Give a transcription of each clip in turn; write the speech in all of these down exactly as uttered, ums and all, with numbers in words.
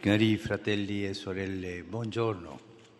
Cari fratelli e sorelle, buongiorno.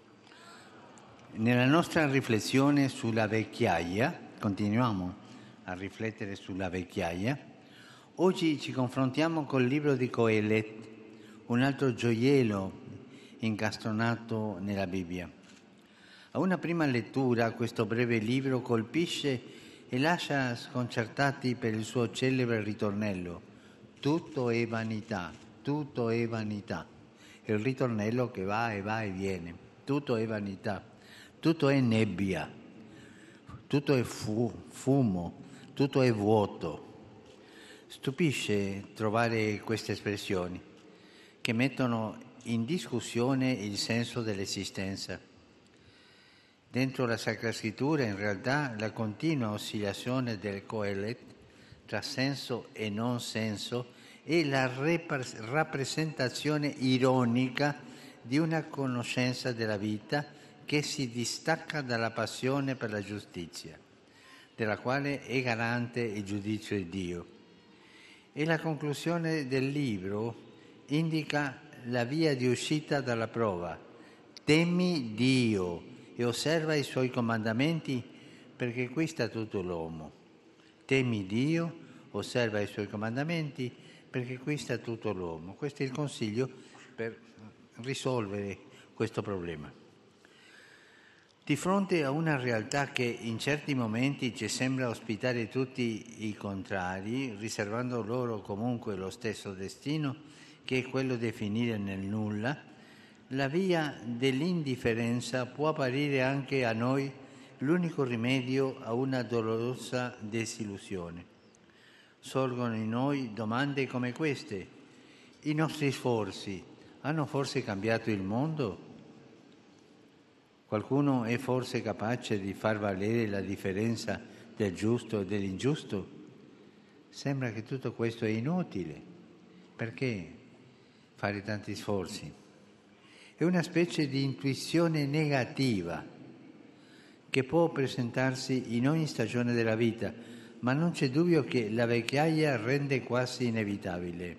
Nella nostra riflessione sulla vecchiaia, continuiamo a riflettere sulla vecchiaia, oggi ci confrontiamo col libro di Coelet, un altro gioiello incastronato nella Bibbia. A una prima lettura questo breve libro colpisce e lascia sconcertati per il suo celebre ritornello: tutto è vanità, tutto è vanità. Il ritornello che va e va e viene, tutto è vanità, tutto è nebbia, tutto è fu- fumo, tutto è vuoto. Stupisce trovare queste espressioni che mettono in discussione il senso dell'esistenza. Dentro la Sacra Scrittura, in realtà, la continua oscillazione del Coelet tra senso e non senso è la rep- rappresentazione ironica di una conoscenza della vita che si distacca dalla passione per la giustizia, della quale è garante il giudizio di Dio. E la conclusione del libro indica la via di uscita dalla prova. Temi Dio e osserva i suoi comandamenti, perché qui sta tutto l'uomo. Temi Dio, osserva i suoi comandamenti, perché qui sta tutto l'uomo. Questo è il consiglio per risolvere questo problema. Di fronte a una realtà che in certi momenti ci sembra ospitare tutti i contrari, riservando loro comunque lo stesso destino, che è quello di finire nel nulla, la via dell'indifferenza può apparire anche a noi l'unico rimedio a una dolorosa disillusione. Sorgono in noi domande come queste: i nostri sforzi hanno forse cambiato il mondo? Qualcuno è forse capace di far valere la differenza del giusto e dell'ingiusto? Sembra che tutto questo è inutile. Perché fare tanti sforzi? È una specie di intuizione negativa che può presentarsi in ogni stagione della vita, ma non c'è dubbio che la vecchiaia rende quasi inevitabile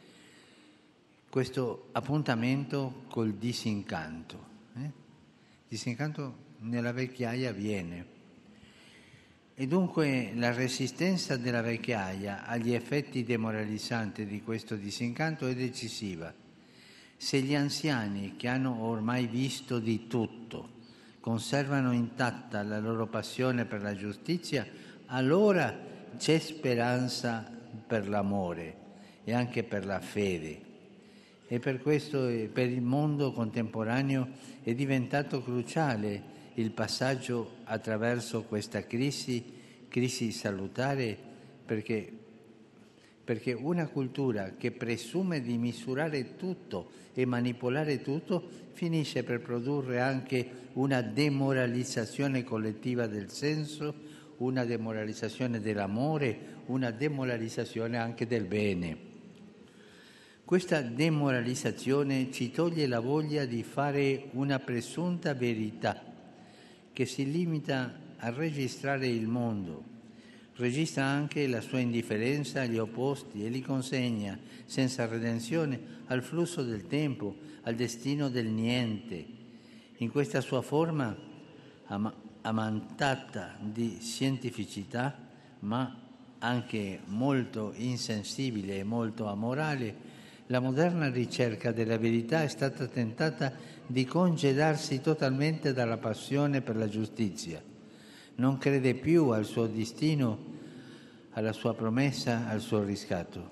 questo appuntamento col disincanto. Eh? Disincanto nella vecchiaia viene. E dunque la resistenza della vecchiaia agli effetti demoralizzanti di questo disincanto è decisiva. Se gli anziani, che hanno ormai visto di tutto, conservano intatta la loro passione per la giustizia, allora c'è speranza per l'amore e anche per la fede. E per questo, per il mondo contemporaneo, è diventato cruciale il passaggio attraverso questa crisi, crisi salutare, perché, perché una cultura che presume di misurare tutto e manipolare tutto finisce per produrre anche una demoralizzazione collettiva del senso, una demoralizzazione dell'amore, una demoralizzazione anche del bene. Questa demoralizzazione ci toglie la voglia di fare una presunta verità che si limita a registrare il mondo, registra anche la sua indifferenza agli opposti e li consegna senza redenzione al flusso del tempo, al destino del niente. In questa sua forma am- ammantata di scientificità, ma anche molto insensibile e molto amorale, la moderna ricerca della verità è stata tentata di congedarsi totalmente dalla passione per la giustizia. Non crede più al suo destino, alla sua promessa, al suo riscatto.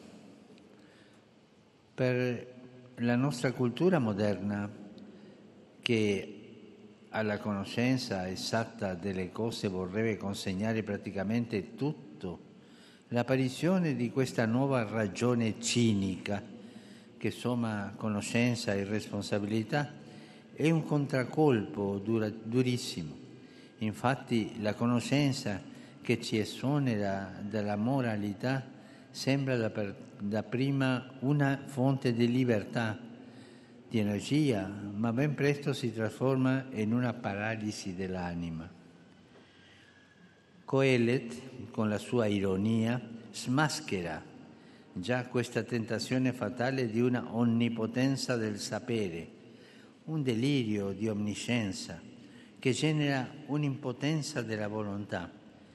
Per la nostra cultura moderna, che alla conoscenza esatta delle cose vorrebbe consegnare praticamente tutto, l'apparizione di questa nuova ragione cinica, che somma conoscenza e responsabilità, è un contraccolpo dura, durissimo. Infatti la conoscenza che ci esonera dalla moralità sembra da, per, da prima una fonte di libertà, di energia, ma ben presto si trasforma in una paralisi dell'anima. Coelet, con la sua ironia, smaschera già questa tentazione fatale di una onnipotenza del sapere, un delirio di omniscienza che genera un'impotenza della volontà.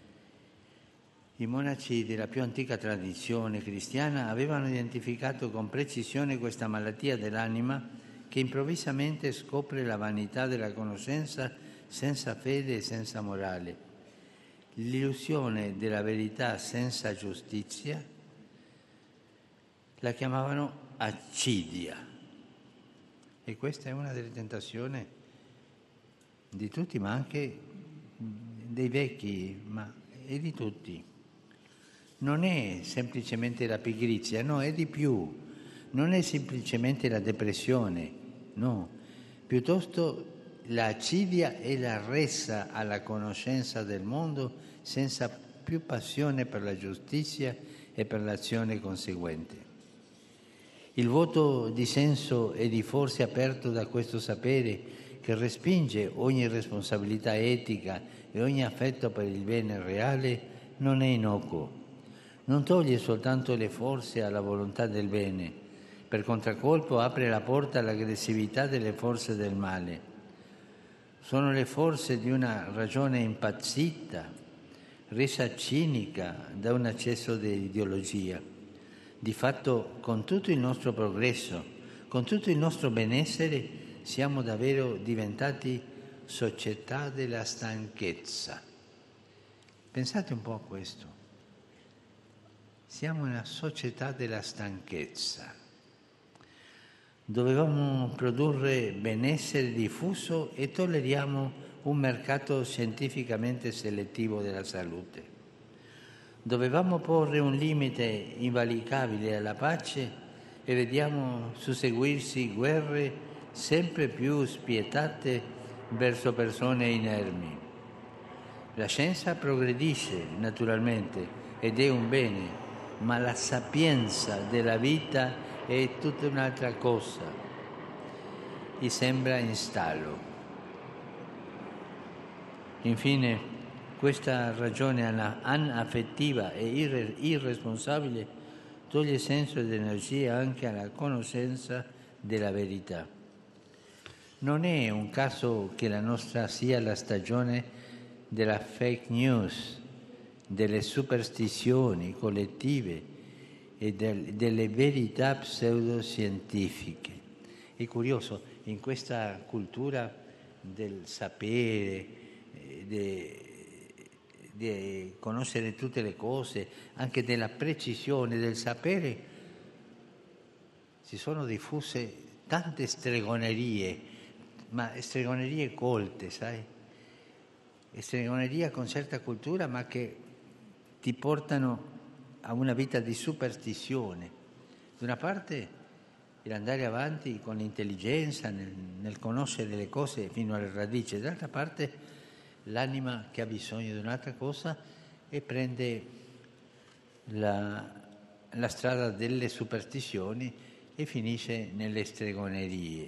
I monaci della più antica tradizione cristiana avevano identificato con precisione questa malattia dell'anima che improvvisamente scopre la vanità della conoscenza senza fede e senza morale, l'illusione della verità senza giustizia. La chiamavano accidia. E questa è una delle tentazioni di tutti, ma anche dei vecchi, ma e di tutti. Non è semplicemente la pigrizia, no, è di più. Non è semplicemente la depressione, no. Piuttosto l'accidia è la ressa alla conoscenza del mondo senza più passione per la giustizia e per l'azione conseguente. Il vuoto di senso e di forza aperto da questo sapere che respinge ogni responsabilità etica e ogni affetto per il bene reale non è innocuo. Non toglie soltanto le forze alla volontà del bene, per contraccolpo apre la porta all'aggressività delle forze del male. Sono le forze di una ragione impazzita, resa cinica da un accesso di ideologia. Di fatto, con tutto il nostro progresso, con tutto il nostro benessere, siamo davvero diventati società della stanchezza. Pensate un po' a questo. Siamo una società della stanchezza. Dovevamo produrre benessere diffuso e tolleriamo un mercato scientificamente selettivo della salute. Dovevamo porre un limite invalicabile alla pace e vediamo susseguirsi guerre sempre più spietate verso persone inermi. La scienza progredisce naturalmente ed è un bene, ma la sapienza della vita è tutta un'altra cosa. Gli sembra in stallo. Infine, questa ragione anaffettiva e irre- irresponsabile toglie senso ed energia anche alla conoscenza della verità. Non è un caso che la nostra sia la stagione della fake news, delle superstizioni collettive e del, delle verità pseudoscientifiche. È curioso, in questa cultura del sapere, di conoscere tutte le cose, anche della precisione del sapere, si sono diffuse tante stregonerie, ma stregonerie colte, sai? E stregoneria con certa cultura, ma che ti portano a una vita di superstizione. Da una parte l'andare avanti con l'intelligenza, nel, nel conoscere le cose fino alle radici, dall'altra parte l'anima che ha bisogno di un'altra cosa e prende la, la strada delle superstizioni e finisce nelle stregonerie.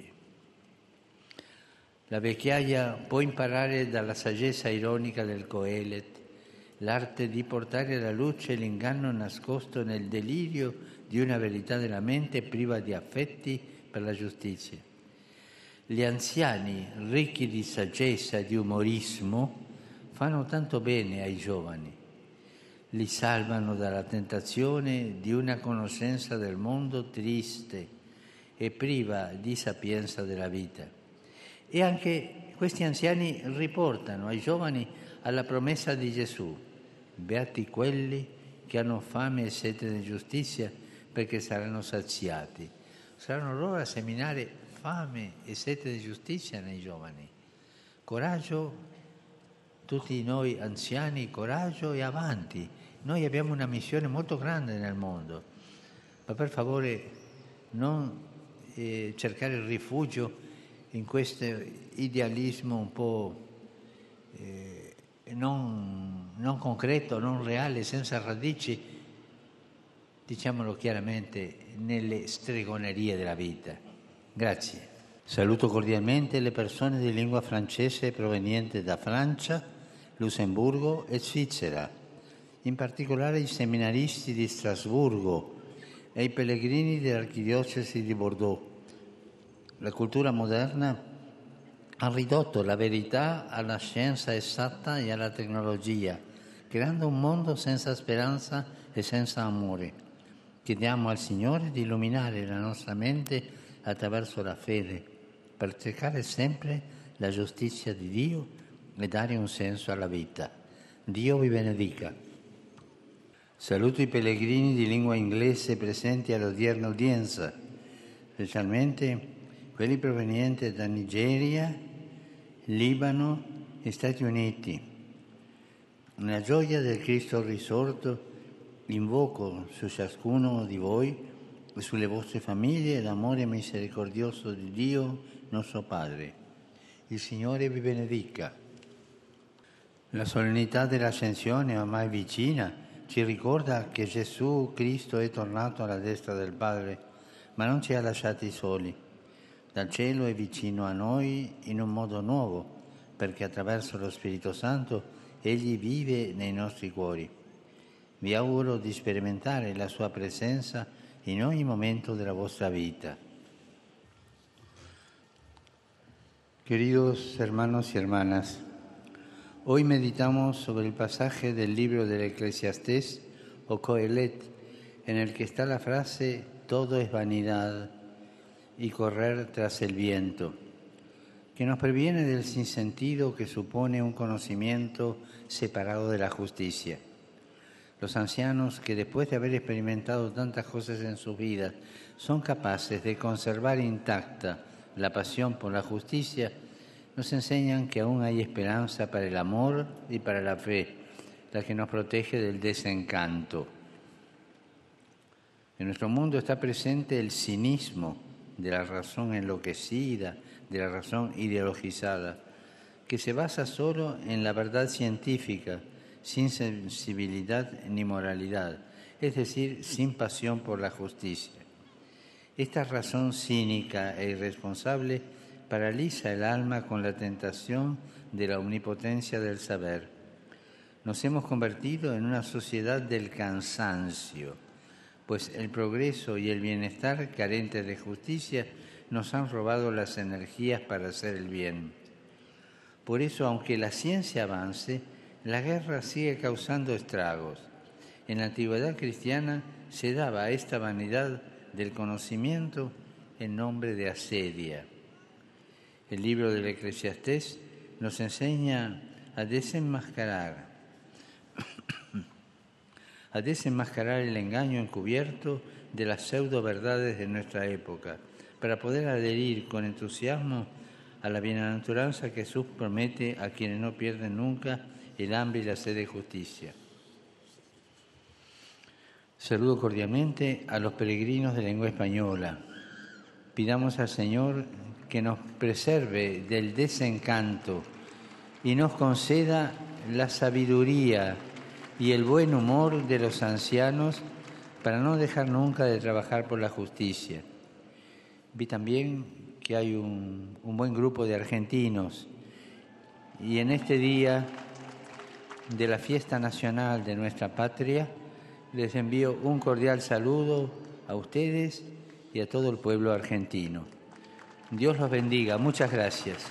La vecchiaia può imparare dalla saggezza ironica del Coelet l'arte di portare alla luce l'inganno nascosto nel delirio di una verità della mente priva di affetti per la giustizia. Gli anziani, ricchi di saggezza e di umorismo, fanno tanto bene ai giovani. Li salvano dalla tentazione di una conoscenza del mondo triste e priva di sapienza della vita. E anche questi anziani riportano ai giovani alla promessa di Gesù: beati quelli che hanno fame e sete di giustizia, perché saranno saziati. Saranno loro a seminare fame e sete di giustizia nei giovani. Coraggio, tutti noi anziani, coraggio e avanti. Noi abbiamo una missione molto grande nel mondo, ma per favore non eh, cercare il rifugio in questo idealismo un po' eh, non, non concreto, non reale, senza radici, diciamolo chiaramente, nelle stregonerie della vita. Grazie. Saluto cordialmente le persone di lingua francese provenienti da Francia, Lussemburgo e Svizzera, in particolare i seminaristi di Strasburgo, e ai pellegrini dell'Archidiocesi di Bordeaux. La cultura moderna ha ridotto la verità alla scienza esatta e alla tecnologia, creando un mondo senza speranza e senza amore. Chiediamo al Signore di illuminare la nostra mente attraverso la fede, per cercare sempre la giustizia di Dio e dare un senso alla vita. Dio vi benedica. Saluto i pellegrini di lingua inglese presenti all'odierna udienza, specialmente quelli provenienti da Nigeria, Libano e Stati Uniti. Nella gioia del Cristo risorto, invoco su ciascuno di voi e sulle vostre famiglie l'amore misericordioso di Dio, nostro Padre. Il Signore vi benedica. La solennità dell'Ascensione, ormai vicina, ci ricorda che Gesù Cristo è tornato alla destra del Padre, ma non ci ha lasciati soli. Dal cielo è vicino a noi in un modo nuovo, perché attraverso lo Spirito Santo Egli vive nei nostri cuori. Vi auguro di sperimentare la sua presencia en ogni momento de la vuestra vida. Queridos hermanos y hermanas, hoy meditamos sobre el pasaje del libro del Eclesiastés o Coelet, en el que está la frase «todo es vanidad» y correr tras el viento, que nos previene del sinsentido que supone un conocimiento separado de la justicia. Los ancianos que después de haber experimentado tantas cosas en sus vidas son capaces de conservar intacta la pasión por la justicia, nos enseñan que aún hay esperanza para el amor y para la fe, la que nos protege del desencanto. En nuestro mundo está presente el cinismo de la razón enloquecida, de la razón ideologizada, que se basa solo en la verdad científica, sin sensibilidad ni moralidad, es decir, sin pasión por la justicia. Esta razón cínica e irresponsable paraliza el alma con la tentación de la omnipotencia del saber. Nos hemos convertido en una sociedad del cansancio, pues el progreso y el bienestar carentes de justicia nos han robado las energías para hacer el bien. Por eso, aunque la ciencia avance, la guerra sigue causando estragos. En la antigüedad cristiana se daba a esta vanidad del conocimiento el nombre de asedia. El libro del Eclesiastés nos enseña a desenmascarar, a desenmascarar el engaño encubierto de las pseudo-verdades de nuestra época, para poder adherir con entusiasmo a la bienaventuranza que Jesús promete a quienes no pierden nunca el hambre y la sed de justicia. Saludo cordialmente a los peregrinos de lengua española. Pidamos al Señor que nos preserve del desencanto y nos conceda la sabiduría y el buen humor de los ancianos para no dejar nunca de trabajar por la justicia. Vi también que hay un, un buen grupo de argentinos y en este día de la fiesta nacional de nuestra patria, les envío un cordial saludo a ustedes y a todo el pueblo argentino. Dios los bendiga. Muchas gracias.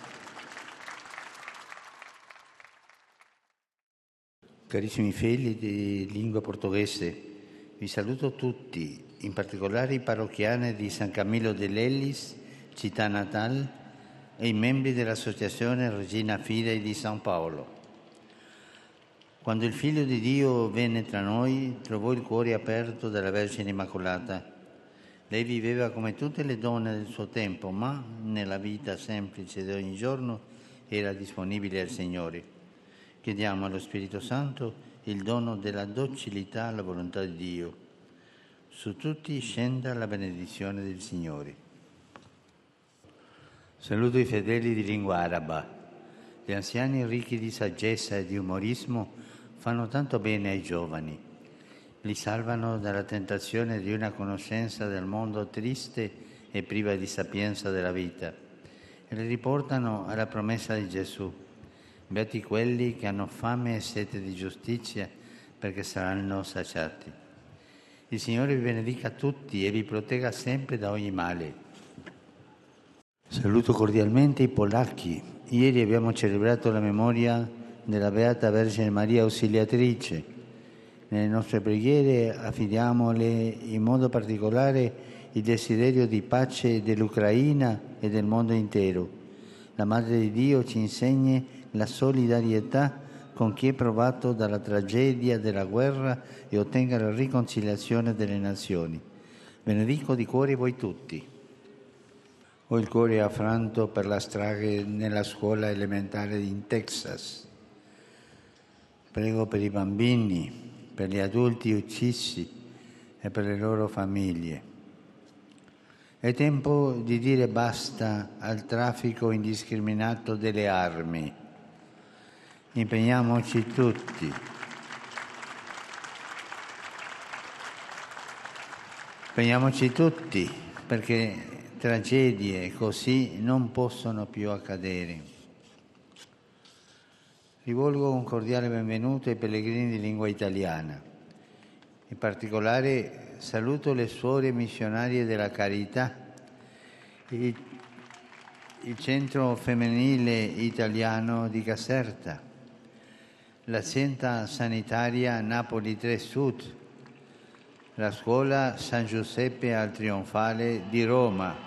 Carissimi figli di lingua portoghese, vi saluto tutti, in particolare i parrocchiani di San Camillo dell'Ellis, città natal, e i membri dell'Associazione Regina Fidei di San Paolo. Quando il Figlio di Dio venne tra noi, trovò il cuore aperto dalla Vergine Immacolata. Lei viveva come tutte le donne del suo tempo, ma nella vita semplice di ogni giorno era disponibile al Signore. Chiediamo allo Spirito Santo il dono della docilità alla volontà di Dio. Su tutti scenda la benedizione del Signore. Saluto i fedeli di lingua araba. Gli anziani ricchi di saggezza e di umorismo fanno tanto bene ai giovani. Li salvano dalla tentazione di una conoscenza del mondo triste e priva di sapienza della vita e li riportano alla promessa di Gesù. Beati quelli che hanno fame e sete di giustizia perché saranno saziati. Il Signore vi benedica tutti e vi protegga sempre da ogni male. Saluto cordialmente i polacchi. Ieri abbiamo celebrato la memoria della Beata Vergine Maria Ausiliatrice. Nelle nostre preghiere affidiamole in modo particolare il desiderio di pace dell'Ucraina e del mondo intero. La Madre di Dio ci insegni la solidarietà con chi è provato dalla tragedia della guerra e ottenga la riconciliazione delle nazioni. Benedico di cuore voi tutti. Ho il cuore affranto per la strage nella scuola elementare in Texas. Prego per i bambini, per gli adulti uccisi e per le loro famiglie. È tempo di dire basta al traffico indiscriminato delle armi. Impegniamoci tutti. Impegniamoci tutti perché tragedie così non possono più accadere. Rivolgo un cordiale benvenuto ai pellegrini di lingua italiana. In particolare saluto le suore missionarie della Carità, il, il centro femminile italiano di Caserta, l'azienda sanitaria Napoli tre Sud, la scuola San Giuseppe al Trionfale di Roma.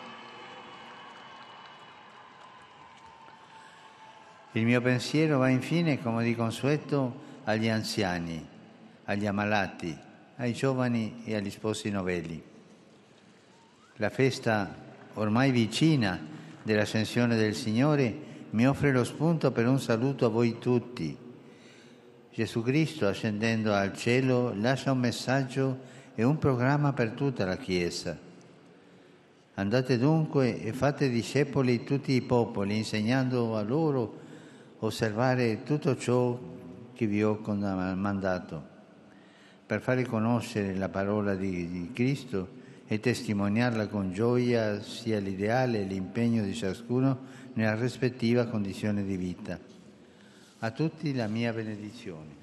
Il mio pensiero va infine, come di consueto, agli anziani, agli ammalati, ai giovani e agli sposi novelli. La festa ormai vicina dell'Ascensione del Signore mi offre lo spunto per un saluto a voi tutti. Gesù Cristo, ascendendo al cielo, lascia un messaggio e un programma per tutta la Chiesa. Andate dunque e fate discepoli tutti i popoli, insegnando a loro a osservare tutto ciò che vi ho mandato, per fare conoscere la parola di, di Cristo e testimoniarla con gioia sia l'ideale e l'impegno di ciascuno nella rispettiva condizione di vita. A tutti la mia benedizione.